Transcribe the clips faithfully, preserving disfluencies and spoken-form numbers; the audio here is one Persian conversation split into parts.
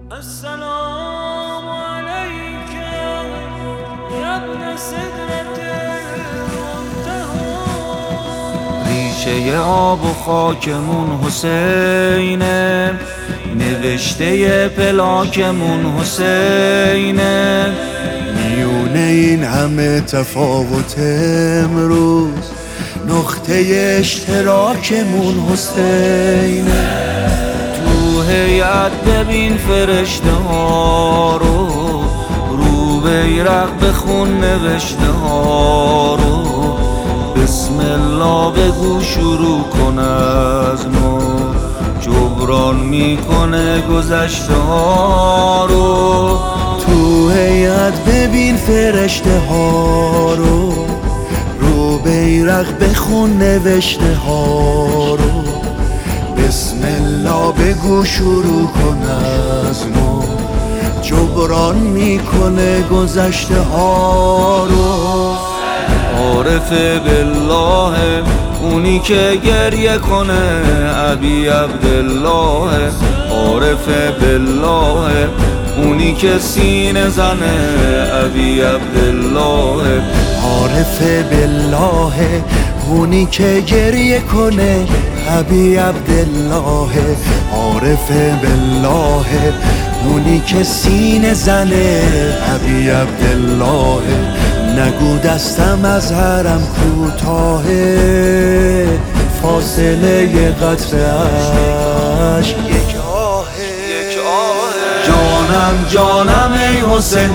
السلام عليك يا ابن سدرة المنتهى. ریشه آب و خاکمون حسینه، نوشته پلاکمون حسینه. میونه این همه تفاوت امروز نقطه اشتراکمون حسینه. تو هیئت ببین فرشته ها رو، رو بیرق بخون نوشته ها رو. بسم الله بگو شروع کن از نو، جبران میکنه گذشته ها رو. تو هیئت ببین فرشته ها رو، رو بیرق بخون نوشته ها رو. بسم الله بگو شروع کن از نو، جبران میکنه گذشته ها رو. عارف بالله اونی که گریه کنه ابی عبدالله. عارف بالله اونی که سینه زنه ابی عبدالله. عارف بالله اونی که گریه کنه ابی عبدالله. عارف بالله اونی که سینه زنه ابی عبدالله. نگو دستم از حرم کوتاهه، فاصله قطره اش یک آهه. جانم جانم ای حسین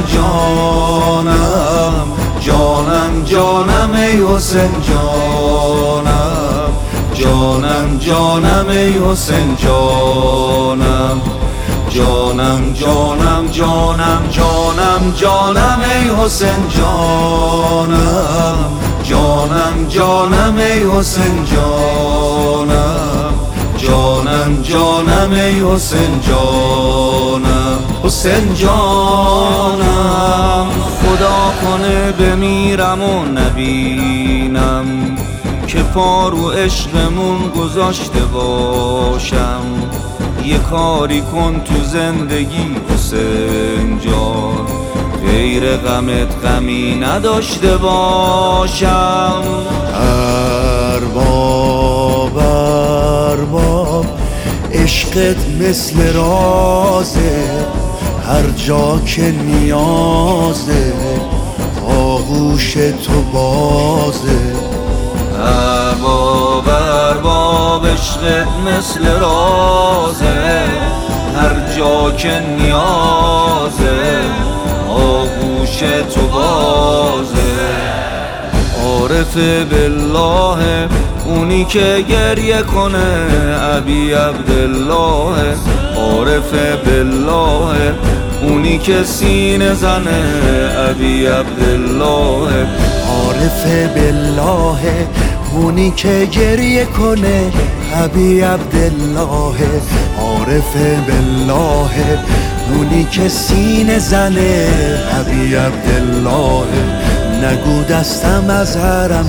جانم، جانم جانم ای حسین جانم. جانم جانم ای حسین جانم. جانم جانم جانم جانم جانم ای حسین جانم. جانم جانم ای حسین جانم. جانم جانم ای حسین جانم. حسین جانم خدا کنه بمیرم و نبینم که پارو عشقمون گذاشته باشم. یه کاری کن تو زندگی حسین جان، غیر غمت غمی نداشته باشم. ارباب ارباب عشقت مثل رازه، هر جا که نیازه آغوش تو بازه. ارباب ارباب عشقت مثل رازه، هر جا که نیازه آغوش تو بازه. عارف بالله اونی که گریه کنه ابی عبدالله. عارف بالله اونی که سینه زنه ابی عبدالله. عارف بالله اونی که گریه کنه ابی عبدالله. عارف بالله اونی که سینه زنه ابی عبدالله. نگو دستم از حرم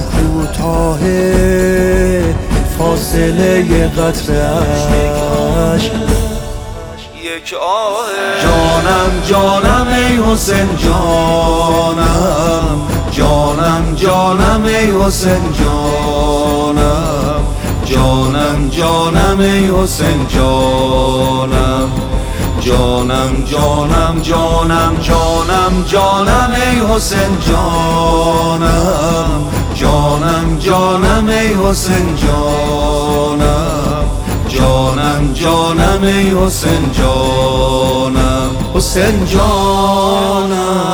کوتاهه، فاصله قطره اش یک آهه. جانم جانم ای حسین جانم. جانم جانم ای حسین جانم. جانم جانم ای حسین جانم. جانم جانم جانم جانم جانم ای حسین جانم. جانم جانم ای حسین جانم. جانم جانم ای حسین جانم. حسین جانم